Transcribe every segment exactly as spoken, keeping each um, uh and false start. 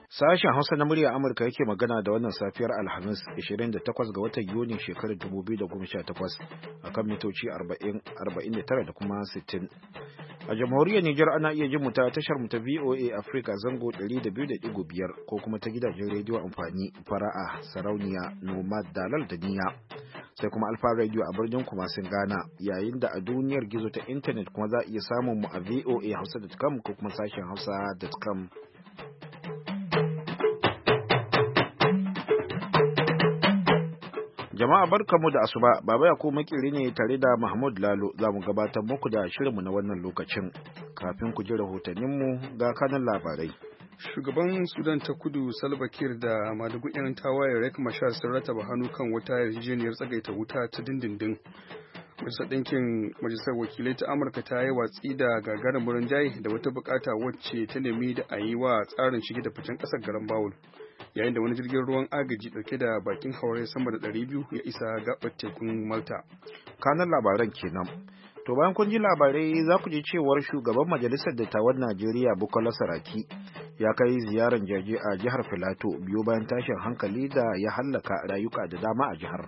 Sashen Hausa na murya Amurka yake magana da wannan safiyar Alhamis ashirin da takwas ga watan Yuni shekarar dubu biyu da goma sha takwas akan mitoci arba'in, arba'in da tara da kuma sittin. A jamhuriyar Nijar ana iya jin mu ta tashar mu ta V O A Africa zango ɗari da biyu da ɗigo biyar ko kuma ta gidajen rediyo amfani Fara'a, Sarauniya, Nomad, Dalal da Niya. Sai kuma Alfa Radio a birnin Kumasin Ghana, yayin da a duniyar gizo ta intanet kuma za a iya samun mu a v o a hausa dot com ko kuma sashen hausa dot com. Jama'a barkamu da asuba, Baba Yakubu makiri ne tare da Mahmud Lalo za mu gabatar muku da shirinmu na wannan lokacin. Kafin ku ji rahotanninmu ga kanan labarai. Shugaban Sudan ta Kudu Salva Kiir da madugun 'yan tawaye Riek Machar sun rataba hannu kan wata yarjejeniyar tsagaita wuta ta dindindin. Majalisar Ɗinkin Majalisar Wakilai ta Amurka ta yi watsi da gagarumin rinjaye da wata bukata wacce ta nemi da a yi wa tsarin shige da ficen ƙasar garin Bawul. Yayin da wani jirgin ruwan agaji dauke da bakin haure sama da ɗari biyu ya isa gabar tekun Malta. Kanan labaran kenan. To bayan kun ji labarai za ku ji cewar shugaban majalisar dattawan Najeriya Bukola Saraki ya kai ziyarar jaje a jihar Filato biyo bayan tashin hankali da ya hallaka rayuka da dama a jihar.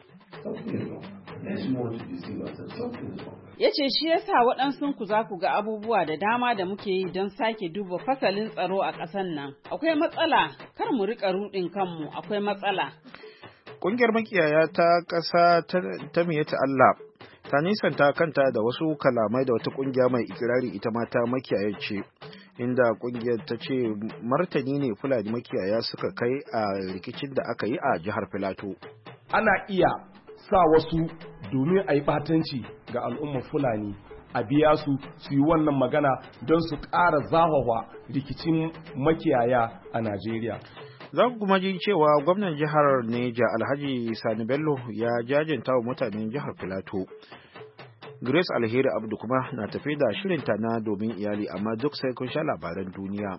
Ya ce shi yasa waɗansu ku za ku ga abubuwa da dama da muke yi don sake duba fasalin tsaro a ƙasar nan. Akwai matsala, kar mu riƙa ruɗin kanmu, akwai matsala. Ƙungiyar makiyaya ta ƙasa ta Miyatta Allah ta nisanta kanta da wasu kalamai da wata ƙungiya mai ikirari ita ma ta makiyaya ce, inda ƙungiyar ta ce martani ne Fulani makiyaya suka kai a rikicin da aka yi a jihar Filato. Ana iya sa wasu domin a yi batanci ga al'ummar Fulani a biya su su yi wannan magana don su ƙara zahawa rikicin makiyaya a Najeriya. Za ku kuma ji cewa gwamnan jihar Neja Alhaji Sani Bello ya jajanta wa mutanen jihar Filato. Grace Alheri Abdu kuma na tafi da shirinta na domin iyali, amma duk sai kun sha labaran duniya.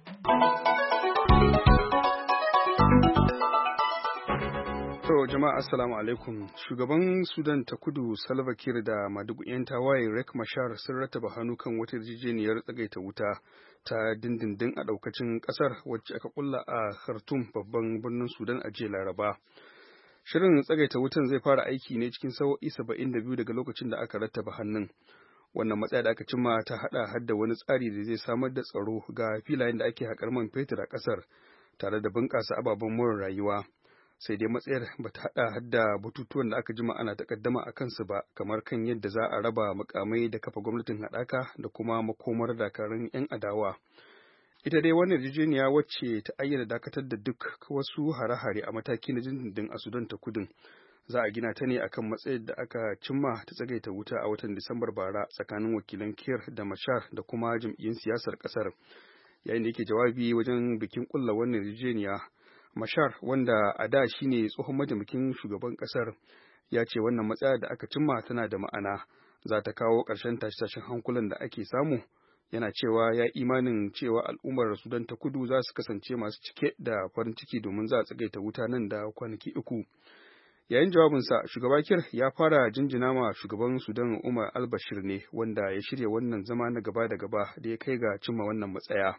To jama'a assalamu alaikum. Shugaban Sudan ta Kudu Salva Kiir da madugu 'yan tawaye Riek Machar sun rataba hannu kan wata yarjejeniyar tsagaita wuta ta dindindin a daukacin kasar wacce aka kulla a Khartoum babban birnin Sudan a jiya Laraba. Shirin tsagaita wutan zai fara aiki ne cikin sa'o'i saba'in da biyu daga lokacin da aka rattaba hannun. Wannan matsaya da aka cimma ta hada hadda wani tsari da zai samar da tsaro ga filayen da ake haƙar man fetur a kasar tare da bunƙasa ababen more rayuwa. Sai dai matsayar ba ta haɗa hadda batutuwan da aka jima ana takaddama a kansu ba, kamar kan yadda za a raba mukamai da kafa gwamnatin haɗaka da kuma makomar dakarun 'yan adawa. Ita dai wannan yarjejeniya wacce ta ayyana dakatar da duk wasu hare-hare a mataki na dindindin a Sudan ta Kudun za a gina ta ne akan matsayar da aka cimma ta tsagaita wuta a watan Disambar bara tsakanin wakilan Kiir da Machar da kuma jam'iyyun siyasar ƙasar. Yayin da yake jawabi wajen bikin ƙulla wannan yarjejeniya, Machar, wanda a da shi ne tsohon mataimakin shugaban kasar, ya ce wannan matsaya da aka cimma tana da ma'ana, za ta kawo ƙarshen tashe-tashen hankulan da ake samu. Yana cewa ya imanin cewa al'ummar Sudan ta Kudu za su kasance masu cike da farin ciki domin za a tsagaita wuta nan da kwanaki uku. Yayin jawabinsa, shugaba Kiir ya fara jinjina ma shugaban Sudan Umar al-Bashir ne, wanda ya shirya wannan zama na gaba da gaba da ya kai ga cimma wannan matsaya.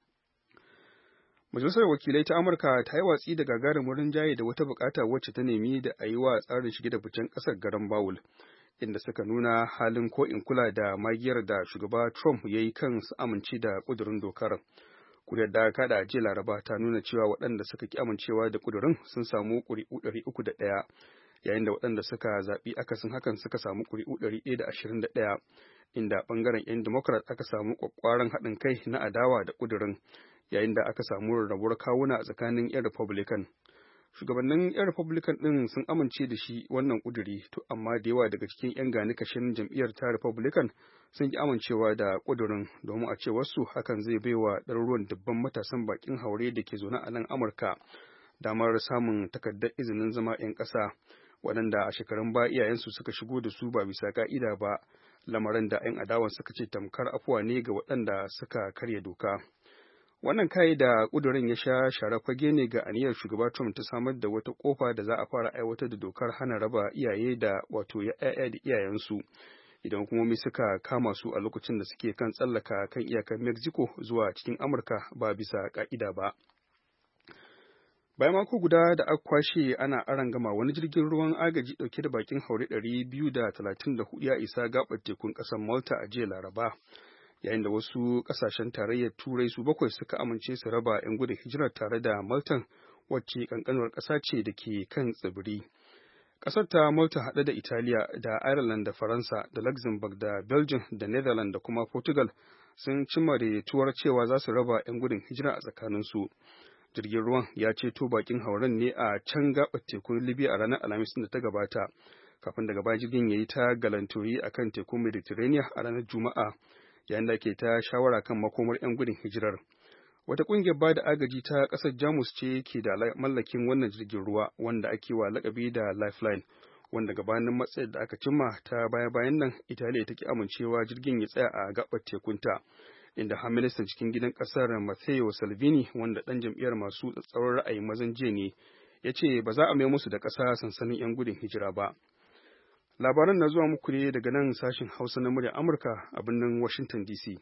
Majalisar Wakilai ta Amurka ta yi watsi da gagarumin rinjaye da wata bukata wacce ta nemi da a yi wa tsarin shige da ficen ƙasar garin Bawul, inda suka nuna halin ko in kula da magiyar da shugaba Trump ya yi kan su amince da ƙudurin dokar. Kuriyar da aka da jiya Laraba ta nuna cewa waɗanda suka ki amincewa da ƙudurin sun samu ƙuri'u ɗari uku da ɗaya, yayin da waɗanda suka zaɓi akasin hakan suka samu ƙuri'u ɗari ɗaya da ashirin da ɗaya, inda ɓangaren 'yan Democrat aka samu ƙwaƙƙwaran haɗin kai na adawa da ƙudurin, yayin da aka samu rarrabuwar kawuna a tsakanin 'yan Republican. Shugabannin 'yan Republican ɗin sun amince da shi wannan ƙuduri, to amma da yawa daga cikin 'yan gani kashin jam'iyyar ta Republican sun ki amincewa da ƙudurin, domin a ce wasu hakan zai baiwa ɗaruruwan dubban matasan bakin haure da ke zaune a nan Amurka damar samun takardar izinin zama 'yan ƙasa, waɗanda a shekarun baya iyayensu suka shigo da su ba bisa ka'ida ba, lamarin da 'yan adawan suka ce tamkar afuwa ne ga waɗanda suka karya doka. Wannan kai da ƙudurin ya sha share fage ne ga aniyar shugaba Trump ta samar da wata ƙofa da za a fara aiwatar da dokar hana raba iyaye da wato ya'ya da iyayensu idan hukumomi suka kama su a lokacin da suke kan tsallaka kan iyakar Mexico zuwa cikin Amurka ba bisa ka'ida ba. Bayan mako guda da aka kwashe ana arangama, wani jirgin ruwan agaji dauke da bakin haure ɗari biyu da talatin da hudu ya isa gabar tekun ƙasar Malta a jiya Laraba, yayin da wasu ƙasashen tarayyar Turai su bakwai suka amince su raba 'yan gudun hijirar tare da Maltan, wacce ƙanƙanuwar ƙasa ce da ke kan tsibiri. Ƙasar ta Malta haɗe da Italiya da Ireland da Faransa da Luxembourg da Belgium da Netherlands da kuma Portugal sun cimma daidaituwar cewa za su raba 'yan gudun hijira a tsakaninsu. Jirgin ruwan ya ceto bakin hauren ne a can gaɓar tekun Libya a ranar Alhamis da ta gabata, kafin daga baya jirgin ya yi ta galantoyi a kan tekun Mediterranean a ranar Juma'a, yayin da ke ta shawara kan makomar 'yan gudun hijirar. Wata ƙungiyar ba da agaji ta ƙasar Jamus ce ke da mallakin wannan jirgin ruwa, wanda ake wa lakabi da Lifeline, wanda gabanin matsayar da aka cimma ta baya-bayan nan, Italiya ta ki amincewa jirgin ya tsaya a gaɓar tekunta, inda har ministan cikin gidan ƙasar Matteo Salvini, wanda ɗan jam'iyyar masu tsatsauran ra'ayin mazan jiya ne, ya ce ba za a mai musu da ƙasa sansanin 'yan gudun hijira ba. Labaran na zuwa muku ne daga nan sashen Hausa na muryar Amurka a birnin Washington D C.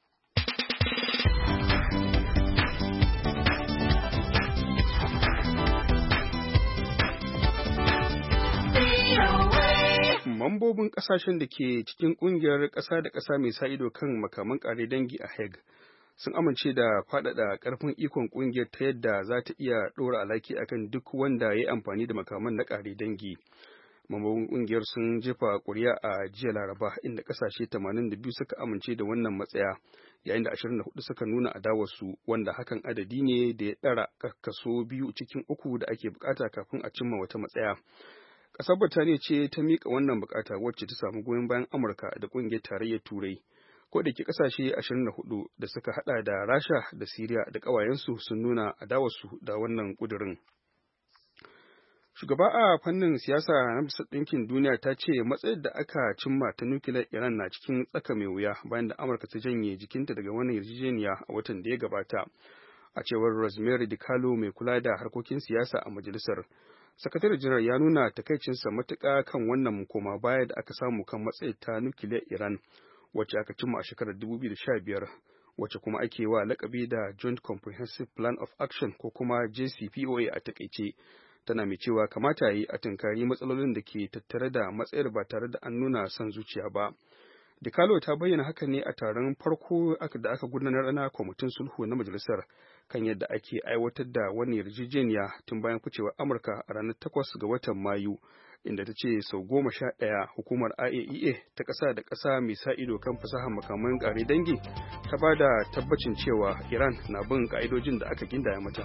Mambobin ƙasashen da ke cikin ƙungiyar ƙasa da ƙasa mai sa ido kan makaman ƙare dangi a Hague sun amince da faɗaɗa ƙarfin ikon ƙungiyar ta yadda za ta iya ɗora alhaki akan duk wanda ya yi amfani da makaman na ƙare dangi. Mambobin ƙungiyar sun jefa ƙuri'a a jiya Laraba, inda ƙasashe tamanin da biyu suka amince da wannan matsaya, yayin da ashirin da hudu suka nuna adawarsu, wanda hakan adadi ne da ya ɗara kaso biyu cikin uku da ake bukata kafin a cimma wata matsaya. Ƙasar Birtaniya ce ta miƙa wannan bukata, wacce ta samu goyon bayan Amurka da ƙungiyar tarayyar Turai. Ko da ke ƙasashe ashirin da hudu da suka haɗa da Rasha da Siriya da ƙawayensu sun nuna adawarsu da wannan ƙudurin. Shugaba a fannin siyasa na Majalisar Ɗinkin Duniya ta ce matsayar da aka cimma ta nukiliyar Iran na cikin tsaka mai wuya bayan da Amurka ta janye jikinta daga wannan yarjejeniya a watan da ya gabata. A cewar Rosemary DiCarlo, mai kula da harkokin siyasa a majalisar, sakatare janar ya nuna takaicinsa matuƙa kan wannan koma baya da aka samu kan matsayar ta nukiliyar Iran, wacce aka cimma a shekarar dubu biyu da sha biyar, wacce kuma ake wa lakabi da Joint Comprehensive Plan of Action ko kuma J C P O A a takaice. Tana mai cewa kamata yi a tunkari matsalolin da ke tattare da matsayar ba tare da an nuna son zuciya ba. DiCarlo ta bayyana haka ne a taron farko da aka gudanar na kwamitin sulhu na majalisar kan yadda ake aiwatar da wani yarjejeniya tun bayan ficewar Amurka a ranar takwas ga watan Mayu, inda ta ce sau goma sha ɗaya hukumar I A E A ta ƙasa da ƙasa mai sa ido kan fasahar makaman ƙare dangi ta ba da tabbacin cewa Iran na bin ƙa'idojin da aka gindaya mata.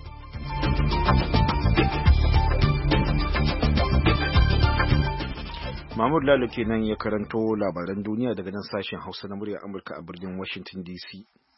Mahmud Lalo kenan ya karanto labaran duniya daga nan sashen Hausa na muryar Amurka a birnin Washington D C.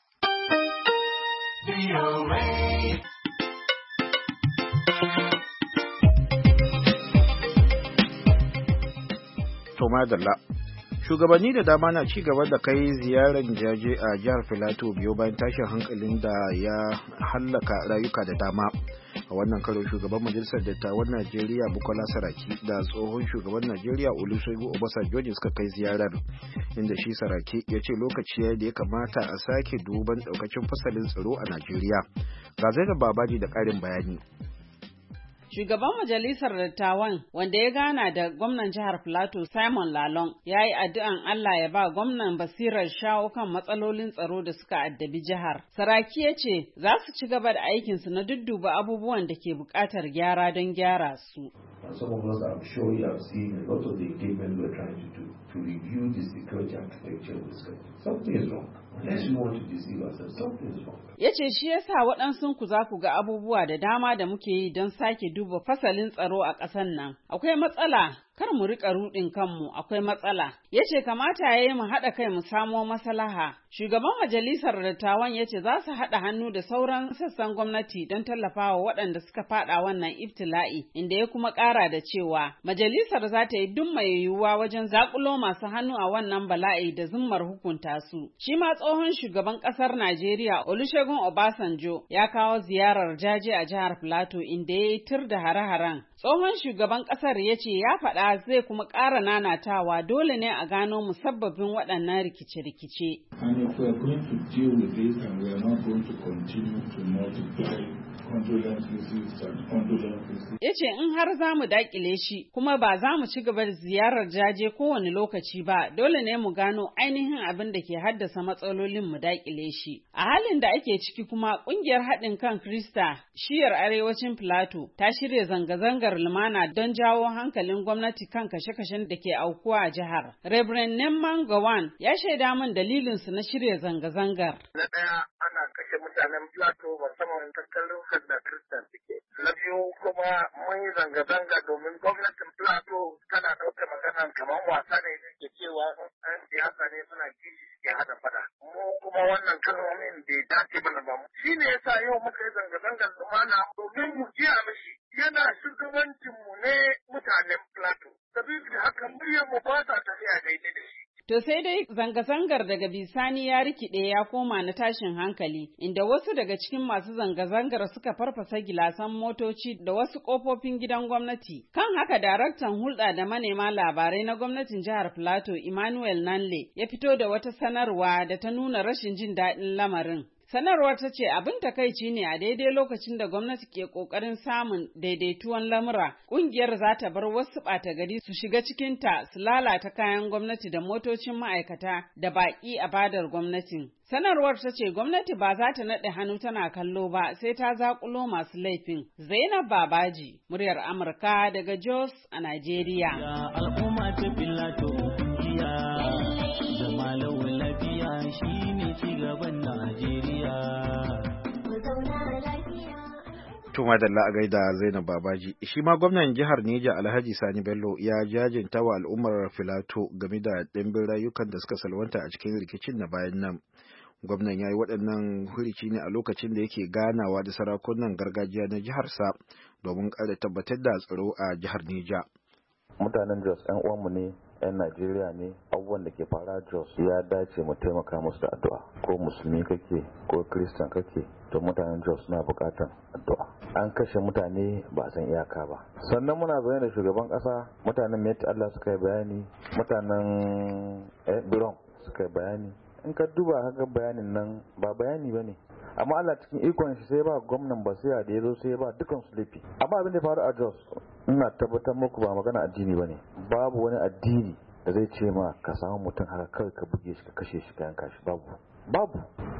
To madalla. Shugabanni da dama na ci gaba da kai ziyarar jaje a jihar Filato biyo bayan tashin hankalin da ya hallaka rayuka da dama. A wannan karo shugaban majalisar dattawan Najeriya Bukola Saraki da tsohon shugaban Najeriya Olusegun Obasanjo ne suka kai ziyarar, inda shi Saraki ya ce lokaci da ya kamata a sake duban daukacin fasalin tsaro a Najeriya. Ga Zainab Babaji da ƙarin bayani. Shugaban Majalisar Dattawan, wanda ya gana da gwamnan jihar Filato Simon Lalong, ya yi addu'an Allah ya ba gwamnan basirar shawo kan matsalolin tsaro da suka addabi jihar. Saraki ya ce za su ci gaba da aikinsu na dudduba abubuwan da ke buƙatar gyara don gyara su. Some of us, I'm sure you have seen a lot of the equipment we're trying to do to review the security architecture of this country. Something is wrong. Unless you want to deceive ourselves, something is wrong. Ya ce shi yasa waɗansu ku za ku ga abubuwa da dama da muke yi don sake duba fasalin tsaro a ƙasar nan. Akwai matsala, kar mu riƙa ruɗin kanmu, akwai matsala. Ya ce kamata ya yi mu haɗa kai mu samo maslaha. Shugaban Majalisar Dattawan ya ce za su haɗa hannu da sauran sassan gwamnati don tallafawa waɗanda suka faɗa wannan ibtila'i, inda ya kuma ƙara da cewa majalisar za ta yi duk mai yiwuwa wajen zaƙulo masu hannu a wannan bala'i da zummar hukunta su. Shi ma tsohon shugaban ƙasar Najeriya Olusegun Obasanjo ya kawo ziyarar jaje a jihar Filato, inda ya yi tir da hare-haren. Tsohon shugaban ƙasar ya ce ya faɗa zai kuma ƙara nanatawa dole ne a gano musabbabin waɗannan rikice-rikice. And if we are going to deal with this and we are not going to continue to multiply Ya ce in har za mu dakile shi kuma ba za mu ci gaba da ziyarar jaje kowane lokaci ba, dole ne mu gano ainihin abin da ke haddasa matsalolin mu dakile shi. A halin da ake ciki kuma kungiyar haɗin kan Krista shiyar arewacin Plateau ta shirya zanga-zangar lumana don jawo hankalin gwamnati kan kashe-kashen da ke aukuwa a jihar. Reverend Nemman Gawan ya shaida min dalilin su na shirya zanga-zangar. Na ɗaya ana kashe mutanen Plateau musamman tattalin da Krista suke. Na biyu kuma mun yi zanga-zanga domin gwamnatin Plateau tana ɗauka magana kamar wasa ne da ke cewa ɗan siyasa ne suna kishi suke hada fada. Mu kuma wannan kalmomin bai dace mana ba. Shi ne yasa yau muka yi zanga-zangar lumana domin mu jiya mishi yana shugabancinmu ne mutanen Plateau. Sabida haka muryar mu ba ta tafiya daidai da shi. To sai dai zanga-zangar daga bisani ya rikide ya koma na tashin hankali, inda wasu daga cikin masu zanga-zangar suka farfasa gilasan motoci da wasu ƙofofin gidan gwamnati. Kan haka daraktan hulɗa da manema labarai na gwamnatin jihar Plateau Emmanuel Nanle ya fito da wata sanarwa da ta nuna rashin jin daɗin lamarin. Sanarwar ta ce abin takaici ne a daidai lokacin da gwamnati ke kokarin samun daidaituwan lamura, kungiyar za ta bar wasu ɓata gari su shiga cikinta su lalata kayan gwamnati da motocin ma'aikata da baƙi a fadar gwamnatin. Sanarwar ta ce gwamnati ba za ta naɗe hannu tana kallo ba sai ta zaƙulo masu laifin. Zainab Babaji, muryar Amurka daga Jos a Najeriya. Al'umma ta Filato zama lafiya shi ne cigaban Najeriya. Tuma da a gaida Zainab Babaji. Shi ma gwamnan jihar Neja Alhaji Sani Bello ya jajinta wa al'ummar Filato game da ɗimbin rayukan da suka salwanta a cikin rikicin na bayan nan. Gwamnan ya yi waɗannan hurici ne a lokacin da yake ganawa da sarakunan gargajiya na jiharsa domin ƙara tabbatar da tsaro a jihar Neja. Mutanen Jos 'yan uwanmu ne, 'yan Najeriya ne, abubuwan da ke fara Jos ya dace mu taimaka musu da addu'a. Ko musulmi kake ko Kiristan kake, to mutanen Jos suna buƙatar addu'a. An kashe mutane ba a san iyaka ba. Sannan muna zaune da shugaban ƙasa, mutanen Met Allah suka yi bayani, mutanen Biron suka yi bayani. In ka duba haka bayanin nan ba bayani ba ne. Amma Allah cikin ikon shi sai ba gwamnan Basiya da ya zo sai ba dukan su laifi. Amma abin da faru a Jos, ina tabbatar muku ba magana addini ba ne. Babu wani addini da zai ce ma ka samu mutum haka kawai ka buge shi ka kashe shi ka yanka shi, babu. Babu.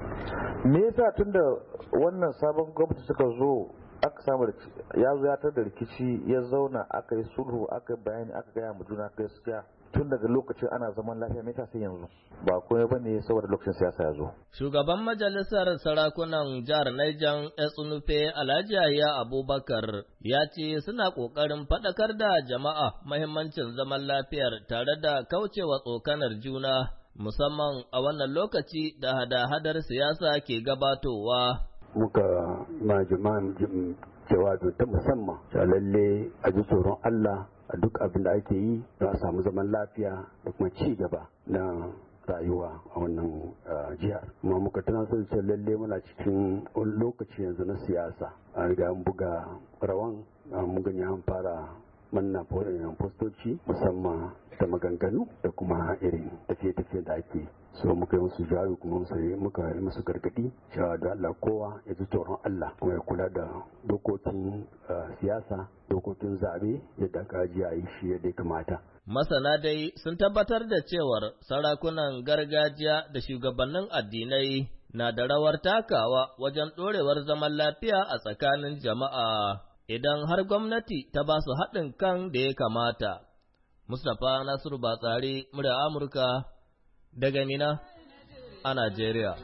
Me yasa tunda wannan sabon gwamnati suka zo aka samu ya zo ya tar da rikici ya zauna aka yi sulhu aka yi bayani aka gaya mu juna gaskiya tun daga lokacin ana zaman lafiya mai sai yanzu ba komai bane saboda lokacin siyasa ya zo. Shugaban majalisar sarakunan jihar Niger Etsunufe Alhaji Yahya Abubakar ya ce suna kokarin fadakar da jama'a muhimmancin zaman lafiyar tare da kaucewa tsokanar juna musamman a wannan lokaci da hada-hadar siyasa ke gabatowa. Muka ma jama'an jawabi ta musamman lalle a ji tsoron Allah a duk abin da ake yi don a samu zaman lafiya da kuma ci gaba na rayuwa a wannan jihar. Kuma muka tunatar da lalle muna cikin lokaci yanzu na siyasa. An riga an buga rawan mun gani an fara manna postoci musamman da maganganu da kuma irin tafiye-tafiye da ake so muka yi musu jawabi kuma muka yi musu gargadi cewa da Allah kowa ya ji tsoron Allah kuma ya kula da dokokin siyasa dokokin zabe yadda aka ji a yi shi yadda ya kamata. Masana dai sun tabbatar da cewar sarakunan gargajiya da shugabannin addinai na da rawar takawa wajen ɗorewar zaman lafiya a tsakanin jama'a idan har gwamnati ta ba su haɗin kan da ya kamata. Mustapha Nasiru Batsari, murya Amurka, daga Mina a Najeriya.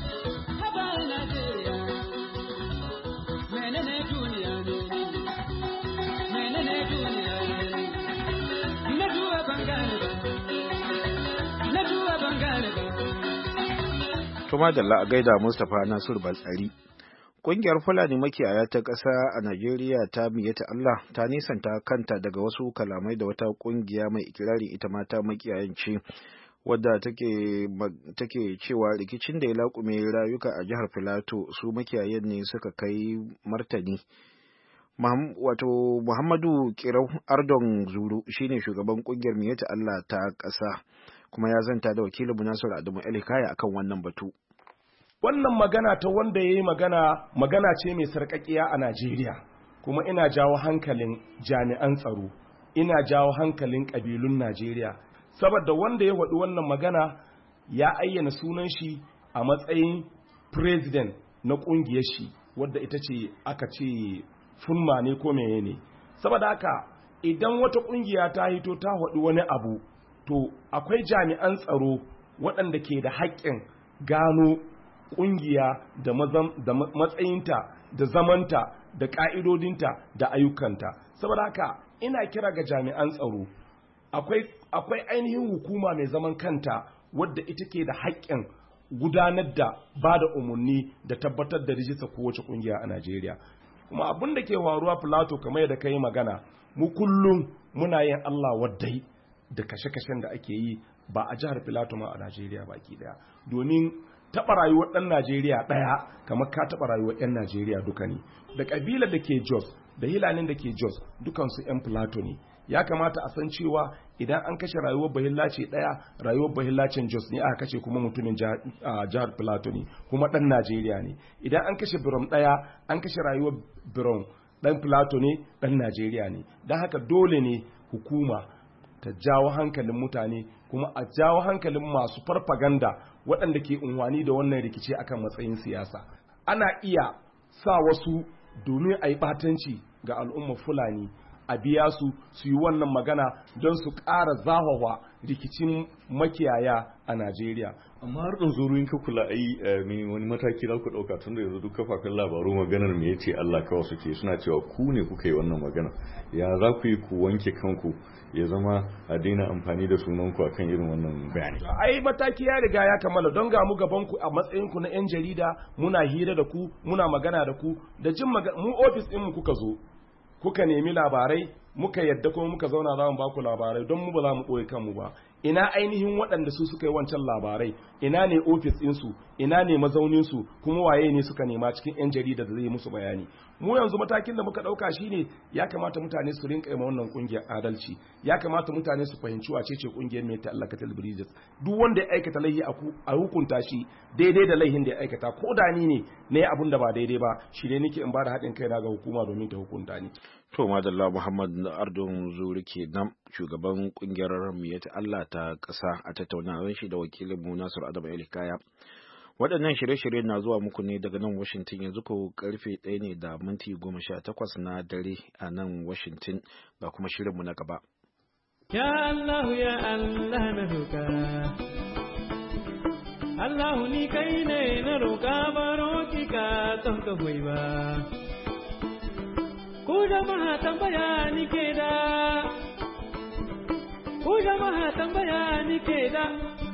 Tuma da a gaida Mustapha Nasiru Batsari. Ƙungiyar Fulani makiyaya ta ƙasa a Najeriya ta miyata Allah ta nisanta kanta daga wasu kalamai da wata ƙungiya mai ikirarin ita mata makiyayan ce wadda take take cewa rikicin da ya laƙume rayuka a jihar Filato su makiyayan ne suka kai martani. Wato Muhammadu Kirau Ardon Zuru shine shugaban ƙungiyar miyata Allah ta ƙasa kuma ya zanta da wakilin Nasiru Adamu Elikaya akan wannan batu. wannan magana ta wanda ya yi magana magana ce mai sarƙaƙiya a Najeriya, kuma ina jawo hankalin jami'an tsaro, ina jawo hankalin ƙabilun Najeriya, saboda wanda ya faɗi wannan magana ya ayyana sunan shi a matsayin president na ƙungiyar shi wadda ita ce aka ce funma ne ko meye ne. Saboda haka idan wata ƙungiya ta hito ta faɗi wani abu, to akwai jami'an tsaro waɗanda ke da haƙƙin gano ƙungiya da matsayinta da zamanta da ƙa'idodinta da ayyukanta. Saboda haka ina kira ga jami'an tsaro, akwai ainihin hukuma mai zaman kanta wadda ita ke da haƙƙin gudanar da ba da umarni da tabbatar da rijista kowace ƙungiya a Najeriya. Kuma abin da ke faruwa Plateau kamar yadda ka yi magana, mu kullum muna yin Allah waddai da kashe-kashen da ake yi ba a jihar Plateau ma a Najeriya baki daya, domin taɓa rayuwar ɗan Najeriya ɗaya kamar ka taɓa rayuwar 'yan Najeriya duka ne. Da ƙabilar da ke Jos da hilanin da ke Jos dukansu 'yan Plateau ne. Ya kamata a san cewa idan an kashe rayuwar bahillace ɗaya, rayuwar bahillacen Jos ne aka kashe, kuma mutumin jihar Plateau ne kuma ɗan Najeriya ne. Idan an kashe Birom ɗaya, an kashe rayuwar Birom ɗan Plateau ne, ɗan Najeriya ne. Don haka dole ne hukuma ta jawo hankalin mutane, kuma a jawo hankalin masu farfaganda waɗanda ke unwani da wannan rikici akan matsayin siyasa. Ana iya sa wasu domin a yi ɓatanci ga al'ummar Fulani, a biya su su yi wannan magana don su ƙara zahawa rikicin makiyaya a Najeriya. Amma har ɗan zuru in ka kula ai wani mataki za ku ɗauka, tun da yanzu duk kafafen labaru maganar me yace Allah kawai suke, suna cewa ku ne kuka yi wannan magana. Ya za ku yi ku wanke kanku ya zama a daina amfani da sunanku akan irin wannan bayani? Ai mataki ya riga ya kammala, don ga mu gaban ku a matsayin ku na 'yan jarida, muna hira da ku, muna magana da ku, da jin mu ofis ɗin mu kuka zo kuka nemi labarai, muka yadda kuma muka zauna za mu ba ku labarai, don mu ba za mu ɓoye kanmu ba. Ina ainihin waɗanda su suka yi wancan labarai, ina ne ofis ɗinsu, ina ne mazauninsu, kuma waye ne suka nema cikin 'yan jarida da zai musu bayani. Mu yanzu matakin da muka ɗauka shine ya kamata mutane su rinka yi ma wannan ƙungiyar adalci, ya kamata mutane su fahimci wace ce ƙungiyar mai ta'allakatul bridges. Duk wanda ya aikata laifi a hukunta shi daidai da laifin da ya aikata, ko da ni ne na yi abin da ba daidai ba, shi ne nake in ba da haɗin kaina ga hukuma domin ta hukunta ni. To madalla Muhammad Ardon Zuri kenan, shugaban kungiyar Miyati Allah ta ƙasa, a tattaunawar shi da wakilin mu Nasir Adam Elikaya. Waɗannan shirye-shirye na zuwa muku ne daga nan Washington, yanzu ko karfe ɗaya ne da minti goma sha takwas na dare a nan Washington, ga kuma shirinmu na gaba. Ya Allah ya Allah na roƙa, Allah ni kai ne na roƙa, baro ki ka ton ka hoyi ba. Ku jama'a tambaya ni ke da, ku jama'a tambaya ni ke da.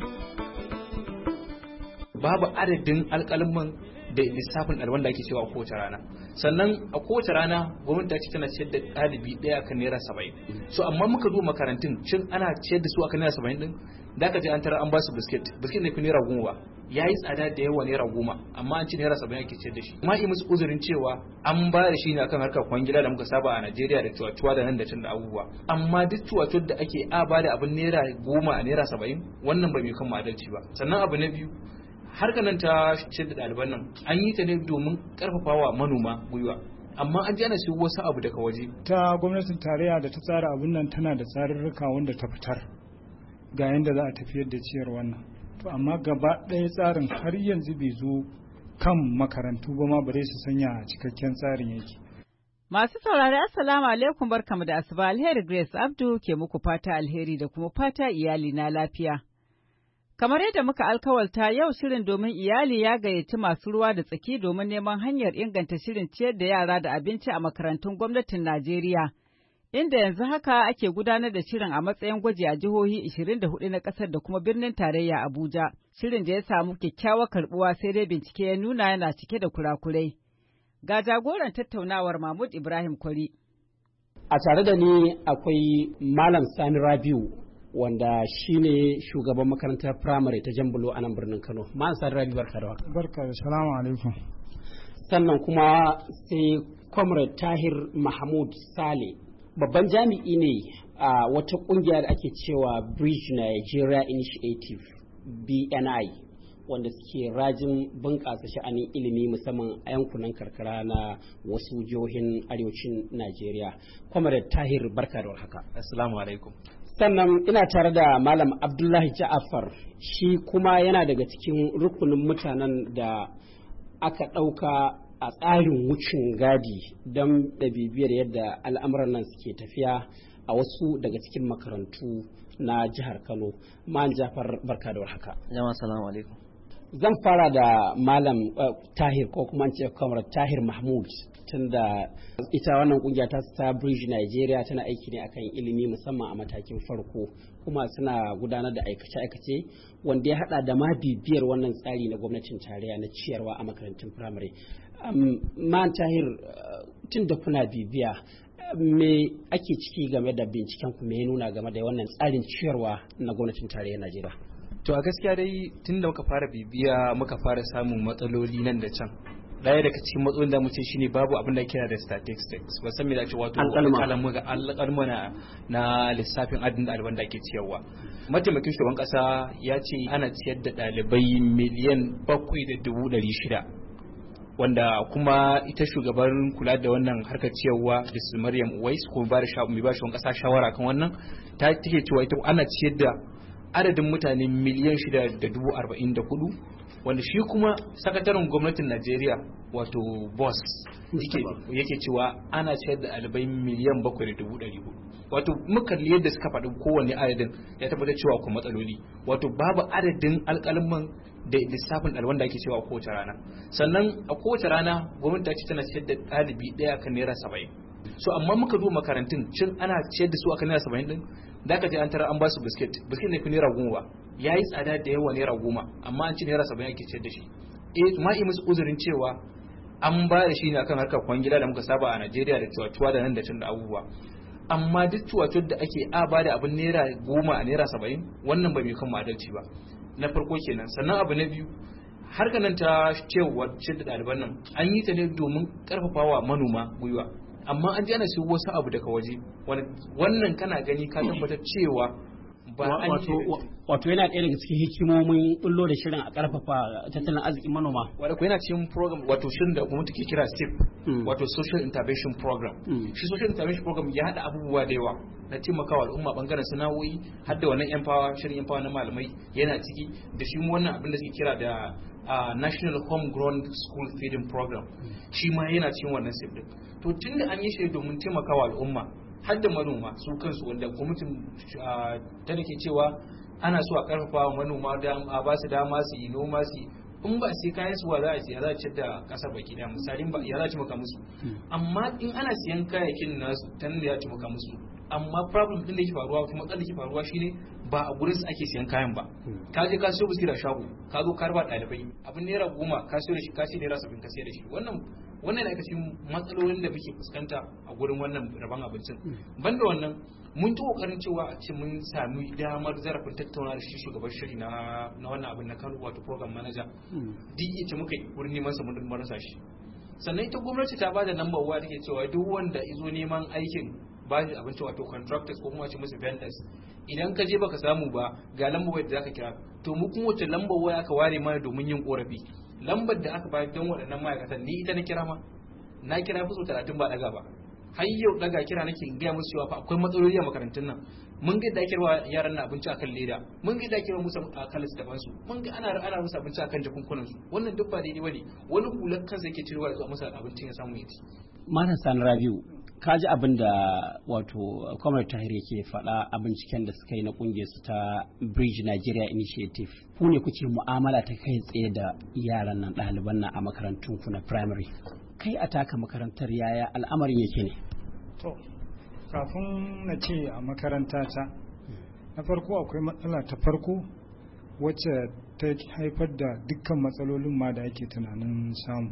Babu adadin alƙalman da lissafin ɗaliban da ake cewa a kowace rana, sannan a kowace rana gwamnati ta ce tana ciyar da ɗalibi ɗaya kan naira saba'in. So amma muka duba makarantun, shin ana ciyar da su akan naira saba'in ɗin? Da aka je an tara an ba su biskit, biskit ne fi naira goma ba, ya yi tsada da yawa naira goma, amma an ci naira saba'in ake ciyar da shi. Amma yi musu uzurin cewa an ba da shi ne akan harkar kwangila da muka saba a Najeriya da cuwa-cuwa da nan da can da abubuwa. Amma duk cuwa-cuwa da ake a ba da abin naira goma a naira saba'in, wannan ba mai kan adalci ba. Sannan abu na biyu, harkar nan ta ciyar da ɗaliban nan an yi ta ne domin ƙarfafawa manoma gwiwa, amma an ji ana siyo wasu abu daga waje. Ta gwamnatin tarayya da ta tsara abun nan tana da tsarurruka wanda ta fitar ga yadda za a tafiyar da ciyar wannan, to amma gaba ɗaya tsarin har yanzu bai zo kan makarantu ba ma bare su sanya cikakken tsarin yake. Masu saurari assalamu alaikum, barkamu da asuba. Alheri Grace Abdu ke muku fata alheri da kuma fata iyali na lafiya. Kamar yadda muka alkawalta, yau shirin domin iyali ya gayyaci masu ruwa da tsaki domin neman hanyar inganta shirin ciyar da yara da abinci a makarantun gwamnatin Najeriya, inda yanzu haka ake gudanar da shirin a matsayin gwaji a jihohi ashirin da hudu na ƙasar da kuma birnin tarayya Abuja. Shirin da ya samu kyakkyawar karɓuwa, sai dai bincike ya nuna yana cike da kurakurai. Ga jagoran tattaunawar Mahmud Ibrahim Kwari. A tare da ni akwai Malam Sani Rabiu, wanda shi ne shugaban makarantar firamare ta Jambulo a nan birnin Kano. Malam Sani Rabiu, barka da waka. Barka da salamu alaikum. Sannan kuma sai Comrade Tahir Mahmud Sale, babban jami'i ne a wata kungiya da ake cewa Bridge Nigeria Initiative B N I, wanda suke rajin bunƙasa sha'anin ilimi musamman a yankunan karkara na wasu jihohin arewacin Najeriya. Comrade Tahir, barka da warhaka. Assalamu alaikum. Sannan ina tare da Malam Abdullahi Ja'afar, shi kuma yana daga cikin rukunin mutanen da aka ɗauka a tsarin wucin gadi don da bibiyar yadda al'amuran nan suke tafiya a wasu daga cikin makarantu na jihar Kano. Ma'an Jafar, barka da warhaka. Jama'a salamu alaikum. Zan fara da Malam uh, Tahir ko kuma ce kamar Tahir Mahmud, tunda ita wannan kungiya ta ta Bridge Nigeria tana aiki ne akan ilimi musamman a matakin farko, kuma suna gudanar da aikace-aikace wanda ya hada da ma bibiyar wannan tsari na gwamnatin tarayya na ciyarwa a makarantun firamare. Um, Ma'an Tahir, uh, tun da kuna bibiya, me ake ciki game da binciken ku, me ya nuna game da wannan tsarin ciyarwa na gwamnatin tarayyar Najeriya? To a gaskiya dai tun da muka fara bibiya muka fara samun matsaloli nan da can. Daya daga cikin matsalolin da mu ce shine babu abin da kira da statistics, ba san me da ce wato alƙalma ga alƙalma na na lissafin adadin ɗaliban da ake ciyarwa. Mataimakin shugaban ƙasa ya ce ana ciyar da ɗalibai miliyan bakwai da dubu ɗari shida. Wanda kuma ita shugaban kula da wannan harkar ciyarwa da Maryam Uwais ko ba da mai ba shugaban ƙasa shawara kan wannan, ta take cewa ita ana ciyar da adadin mutane miliyan shida da dubu arba'in da hudu, wanda shi kuma sakataren gwamnatin Najeriya wato boss yake cewa ana ciyar da ɗalibai miliyan bakwai da dubu ɗari hudu. Wato muka yadda suka faɗi kowane adadin ya tabbatar cewa kuma matsaloli, wato babu adadin alƙalman da lissafin ɗaliban da ake cewa a kowace rana. Sannan a kowace rana gwamnati ta ce tana ciyar da ɗalibi ɗaya kan naira saba'in. So amma muka duba makarantun cin ana ciyar da su akan naira saba'in din, da aka je an tara an ba su biskit biskit ne fi naira goma ba, ya yi tsada da yawa naira goma, amma an ci naira saba'in ake ciyar da shi. Eh ma yi musu uzurin cewa an ba da shi ne akan harkar kwangila da muka saba a Najeriya da cuwa da nan da can da abubuwa. Amma duk cuwatuwar da ake a ba da abin naira goma a naira saba'in, wannan ba mai kan adalci ba. Na farko kenan. Sannan abu na biyu, harkar nan ta cewa ciyar da ɗaliban nan an yi ta ne domin ƙarfafawa manoma gwiwa. Amma an ji ana siyo wasu abu daga waje, wannan kana gani ka tabbatar cewa ba an yi wato yana ɗaya daga cikin hikimomin bullo da shirin a ƙarfafa tattalin arzikin manoma. Wato ko yana cikin program, wato shirin da gwamnati ke kira S I P, wato Social Intervention Program. Shi Social Intervention Program ya haɗa abubuwa da yawa na taimakawa al'umma bangaren sana'o'i, har da wannan empower, shirin empower na malamai yana ciki, da shi wannan abin da suke kira da uh, National Homegrown School Feeding Program. Shi ma yana cikin wannan S I P din. To tun da an yi shi domin taimakawa al'umma har da manoma su kansu, wanda gwamnatin ta da ke cewa ana so a karfafa wa manoma a ba su dama su yi noma su yi, in ba sai kayan su wa za a ce za a ci da kasar baki daya, misalin ba ya za a ci maka musu. Amma in ana siyan kayayyakin nasu ta nan da ya ci maka musu, amma problem din da yake faruwa kuma matsalar da yake faruwa shine ba a gurin su ake siyan kayan ba. Ka je ka siyo biskit a shago, ka zo ka raba ɗalibai abin naira goma ka siyo da shi, ka ce naira saba'in ka siya da shi. Wannan wannan ne cikin matsalolin da muke fuskanta a gurin wannan rabon abincin. Banda wannan, mun ta kokarin cewa a ce mun sami damar zarafin tattauna da shi shugaban shiri na na wannan abin na Kano, wato program manager. Duk yace muka yi wurin neman sa mun rasa shi. Sannan ita gwamnati ta bada number waya take cewa duk wanda izo neman aikin ba shi abinci, wato contractors ko kuma ce musu vendors, idan ka je baka samu ba ga lambar waya da zaka kira. To mu kuma wace lambar waya aka ware mana domin yin korafi? Lambar da aka bayar don waɗannan ma'aikatan ni ita na kira ma, na kira fi so talatin ba daga ba. Har yau daga kira nake in gaya musu cewa fa akwai matsaloli a makarantun nan. Mun ga da kirwa yaran na abinci akan leda, mun ga da kirwa musu akan littafan su, mun ga ana ana musu abinci akan jakunkunan su. Wannan duk ba daidai bane. Wani hular kansa yake cirewa ya zo musu abincin ya samu yaci. Malam Sani Rabiu, ka ji abin da wato Comrade Tahir yake faɗa a binciken da suka yi na kungiyar su ta Bridge Nigeria Initiative. Ku ne kuke mu'amala ta kai tsaye da yaran nan ɗaliban nan a makarantun ku na primary. Kai a taka makarantar yaya al'amarin yake ne? To, kafin na ce a makaranta ta, na farko akwai matsala ta farko wacce ta haifar da dukkan matsalolin ma da ake tunanin samu.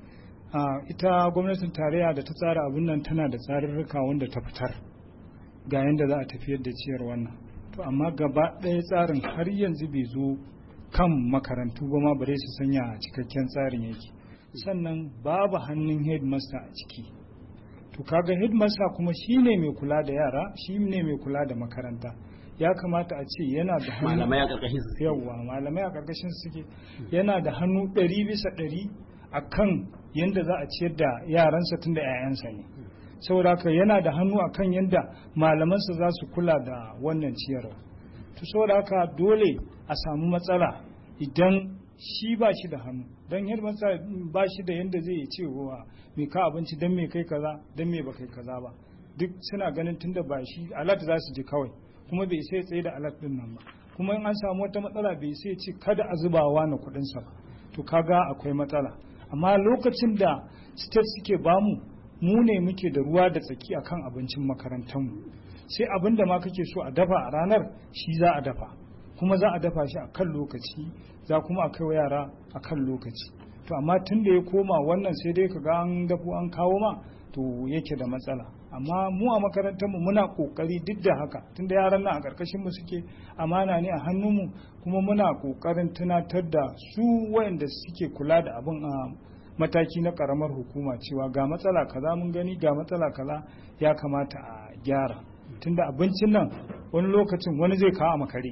Uh, ita gwamnatin tarayya da ta tsara abin nan tana da tsarurruka wanda ta fitar ga yadda za a tafiyar da ciyar wannan, to amma gaba ɗaya tsarin har yanzu bai zo kan makarantu ba ma bare su sanya a cikakken tsarin yake. Sannan babu hannun headmaster a ciki, to kaga headmaster kuma shine mai kula da yara, shine mai kula da makaranta. ya kamata a ce yana da hannu malamai a karkashin su yawa malamai a karkashin su suke yana da hannu ɗari bisa ɗari akan yanda za a ciyar da yaransa tun da 'ya'yansa ne saboda haka yana da hannu akan yanda malamansa za su kula da wannan ciyarwa to saboda haka dole a samu matsala idan shi ba shi da hannu don headmaster ba shi da yanda zai ce wa mai ka abinci don mai kai kaza don mai ba kai kaza ba duk suna ganin tunda ba shi alat za su je kawai kuma bai sai tsaye da alat din nan ba kuma in an samu wata matsala bai sai ce kada a zubawa na kuɗin sa ba to kaga akwai matsala amma lokacin da state suke bamu mu ne muke da ruwa da tsaki akan abincin makarantar mu sai abin da ma kake so a dafa a ranar shi za a dafa kuma za a dafa shi a kan lokaci za kuma a kai wa yara a kan lokaci to amma tun da ya koma wannan sai dai ka ga an dafo an kawo ma to yake da matsala amma mu a makarantar mu muna kokari duk da haka tunda yaran nan a karkashin mu suke amana ne a hannun mu kuma muna kokarin tunatar da su wayanda suke kula da abin a mataki na karamar hukuma cewa ga matsala kaza mun gani ga matsala kaza ya kamata a gyara tunda abincin nan wani lokacin wani zai kawo a makare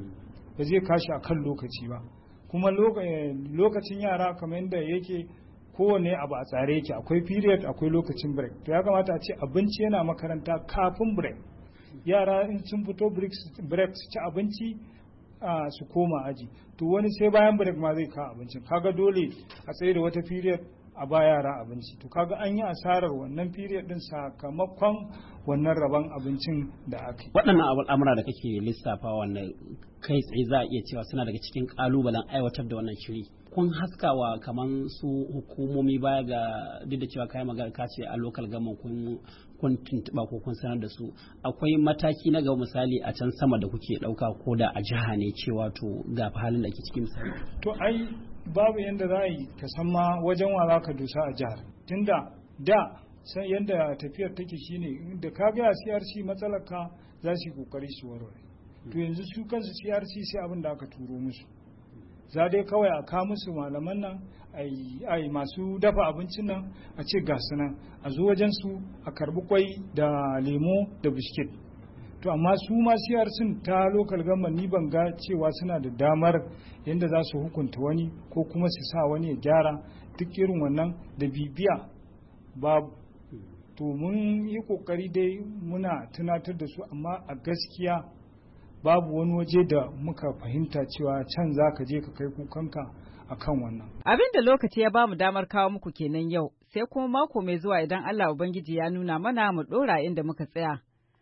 ba zai kashi a kan lokaci ba kuma lokacin yara kamar yadda yake kowane abu a tsare yake akwai period akwai lokacin break to ya kamata a ce abinci yana makaranta kafin break yara in sun fito break su ci abinci su koma aji to wani sai bayan break ma zai kawo abincin kaga dole a tsaye da wata period a ba yara abinci to kaga an yi asarar wannan period din sakamakon wannan rabon abincin da aka yi waɗannan al'amura da kake lissafa wannan kai tsaye za a iya cewa suna daga cikin kalubalen aiwatar da wannan shiri kun haskawa kaman su hukumomi baya ga duk da cewa kai magana ka ce a local government kun kun tuntuba ko kun sanar da su akwai mataki na gaba misali a can sama da kuke dauka ko da a jiha ne cewa to ga halin da ke cikin misali to ai babu yanda za a yi ka san ma wajen wa za ka dusa a jihar tunda da sai yanda tafiyar take shine da ka ga C R C matsalar ka za su yi kokari su warware to yanzu su kansu C R C sai abin da aka turo musu za dai kawai a kawo musu malaman nan ai masu dafa abincin nan a ce ga su nan a zo wajen su a karbi kwai da lemo da biskit to amma su ma C R C ta local government ni ban ga cewa suna da damar yadda za su hukunta wani ko kuma su sa wani ya gyara duk irin wannan da bibiya babu to mun yi kokari dai muna tunatar da su amma a gaskiya babu wani waje da muka fahimta cewa can za ka je ka kai kukanka a kan wannan. Abin da lokaci ya bamu damar kawo muku kenan yau, sai kuma mako mai zuwa idan Allah Ubangiji ya nuna mana mu ɗora inda muka tsaya.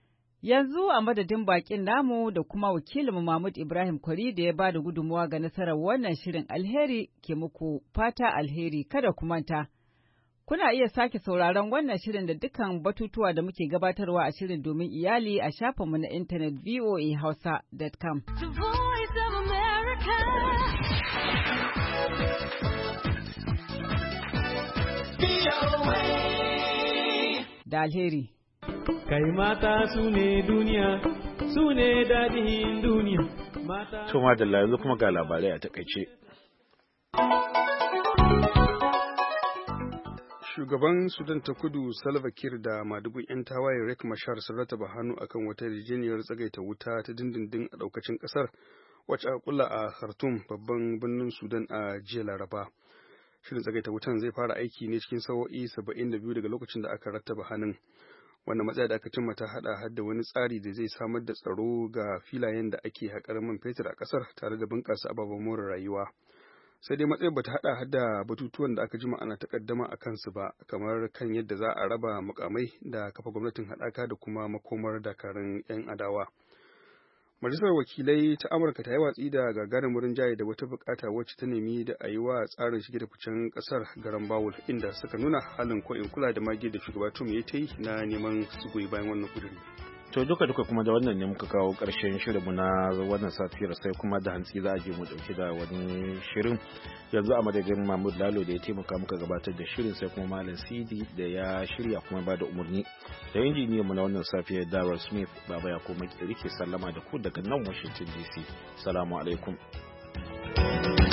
Yanzu a madadin bakin namu da kuma wakilinmu Mahmud Ibrahim Kwari da ya ba da gudunmuwa ga nasarar wannan shirin alheri ke muku fata alheri kada ku manta. Kuna iya sake sauraron wannan shirin da dukkan batutuwa da muke gabatarwa a shirin domin iyali a shafinmu na intanet v o a hausa dot com. Da alheri. Kai mata su ne duniya, su ne daɗin duniya. To madalla yanzu kuma ga labarai a takaice. Shugaban Sudan ta Kudu Salva Kiir da madugun 'yan tawaye Riek Machar sun rataba hannu akan wata yarjejeniyar tsagaita wuta ta dindindin a daukacin kasar wacce aka kulla a Khartoum babban birnin Sudan a jiya Laraba. Shirin tsagaita wutan zai fara aiki ne cikin sa'o'i saba'in da biyu daga lokacin da aka rattaba hannun. Wannan matsaya da aka cimma ta hada hadda wani tsari da zai samar da tsaro ga filayen da ake haƙar man fetur a kasar tare da bunƙasa ababen more rayuwa. Sai dai matsayin bata hada hada batutuwan da aka jima ana takaddama a kansu ba kamar kan yadda za a raba mukamai da kafa gwamnatin haɗaka da kuma makomar dakarun 'yan adawa. Majalisar wakilai ta Amurka ta yi watsi da gagarumin rinjaye da wata bukata wacce ta nemi da a yi wa tsarin shige da ficen kasar garan bawul inda suka nuna halin ko in kula da mage da shugaba Trump ya ta yi na neman su goyi bayan wannan kuduri. To duka duka kuma da wannan ne muka kawo ƙarshen shirinmu na wannan safiyar sai kuma da hantsi za a je mu dauke da wani shirin yanzu a madadin Mahmud Lalo da ya taimaka muka gabatar da shirin sai kuma Malam Sidi da ya shirya kuma ba da umarni da injiniyan mu na wannan safiyar Darrell Smith baba ya koma ke sallama da ku daga nan Washington D C. Assalamu alaikum.